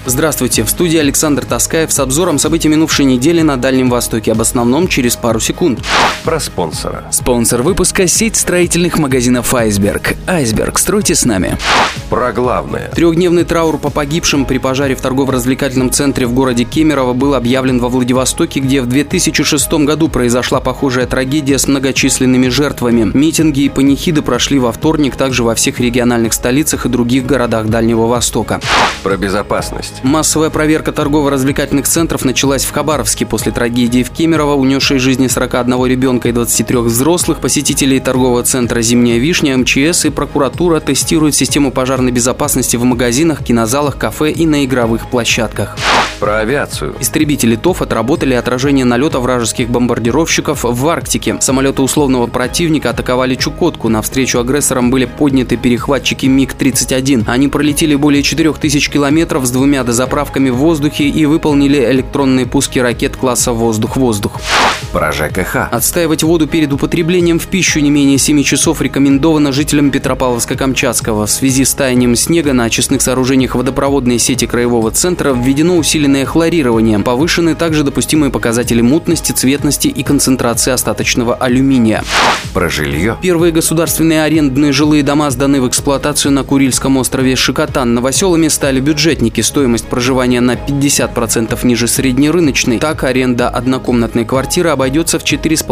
Здравствуйте, в студии Александр Таскаев с обзором событий минувшей недели на Дальнем Востоке, об основном через пару секунд. Про спонсора. Спонсор выпуска – сеть строительных магазинов «Айсберг». «Айсберг», стройте с нами. Про главное. Трехдневный траур по погибшим при пожаре в торгово-развлекательном центре в городе Кемерово был объявлен во Владивостоке, где в 2006 году произошла похожая трагедия с многочисленными жертвами. Митинги и панихиды прошли во вторник также во всех региональных столицах и других городах Дальнего Востока. Про безопасность. Массовая проверка торгово-развлекательных центров началась в Хабаровске после трагедии в Кемерово, унесшей жизни 41 ребенка и 23 взрослых. Посетителей торгового центра «Зимняя вишня», МЧС и прокуратура тестируют систему пожарной безопасности в магазинах, кинозалах, кафе и на игровых площадках. Про авиацию. Истребители ТОФ отработали отражение налета вражеских бомбардировщиков в Арктике. Самолеты условного противника атаковали Чукотку. Навстречу агрессорам были подняты перехватчики МиГ-31. Они пролетели более 4000 километров с двумя дозаправками в воздухе и выполнили электронные пуски ракет класса «Воздух-воздух». Про ЖКХ. Отстаивать воду перед употреблением в пищу не менее 7 часов рекомендовано жителям Петропавловска-Камчатского. В связи с таянием снега на очистных сооружениях водопроводной сети краевого центра введено усиленное хлорирование. Повышены также допустимые показатели мутности, цветности и концентрации остаточного алюминия. Про жилье. Первые государственные арендные жилые дома сданы в эксплуатацию на Курильском острове Шикотан. Новоселами стали бюджетники. Стоимость проживания на 50% ниже среднерыночной. Так, аренда однокомнатной квартиры обойдется в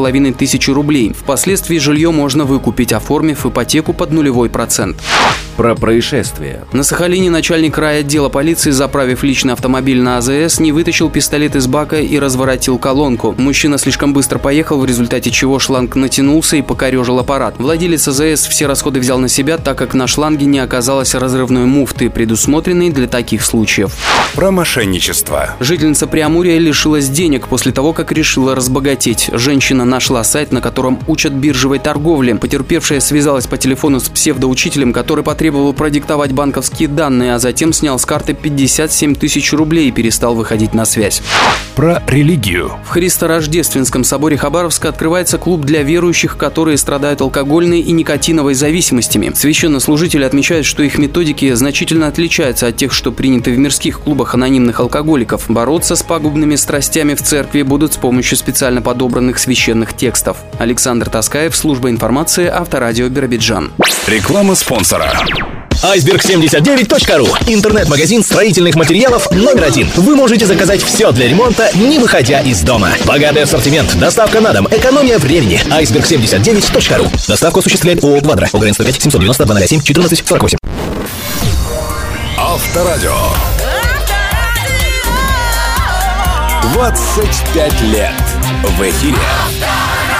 4500 рублей. Впоследствии жилье можно выкупить, оформив ипотеку под 0%. Про происшествие. На Сахалине начальник райотдела полиции, заправив личный автомобиль на АЗС, не вытащил пистолет из бака и разворотил колонку. Мужчина слишком быстро поехал, в результате чего шланг натянулся и покорежил аппарат. Владелец АЗС все расходы взял на себя, так как на шланге не оказалось разрывной муфты, предусмотренной для таких случаев. Про мошенничество. Жительница Преамурья лишилась денег после того, как решила разбогатеть. Женщина нашла сайт, на котором учат биржевой торговле. Потерпевшая связалась по телефону с псевдоучителем, который потребовал продиктовать банковские данные, а затем снял с карты 57 тысяч рублей и перестал выходить на связь. Про религию. В Христорождественском соборе Хабаровска открывается клуб для верующих, которые страдают алкогольной и никотиновой зависимостями. Священнослужители отмечают, что их методики значительно отличаются от тех, что приняты в мирских клубах анонимных алкоголиков. Бороться с пагубными страстями в церкви будут с помощью специально подобранных священных текстов. Александр Таскаев, служба информации, Авторадио Биробиджан. Реклама спонсора. iceberg79.ru. Интернет-магазин строительных материалов номер 1. Вы можете заказать все для ремонта, не выходя из дома. Богатый ассортимент, доставка на дом, экономия времени. iceberg79.ru. Доставку осуществляет ООО «Квадро». ОГРН 105 790 207 14 48. Авторадио. 25 лет в эфире.